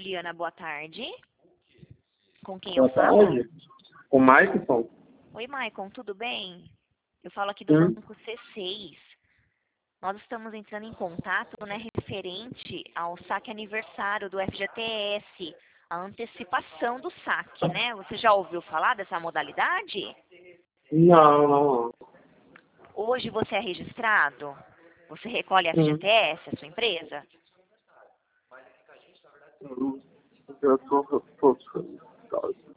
Juliana, boa tarde. Com quem eu Boa falo? tarde. O Maicon? Oi, Maicon, tudo bem? Eu falo aqui do Banco C6. Nós estamos entrando em contato, né, referente ao saque aniversário do FGTS, a antecipação do saque, né? Você já ouviu falar dessa modalidade? Não. Hoje você é registrado? Você recolhe FGTS, a sua empresa? Eu tô.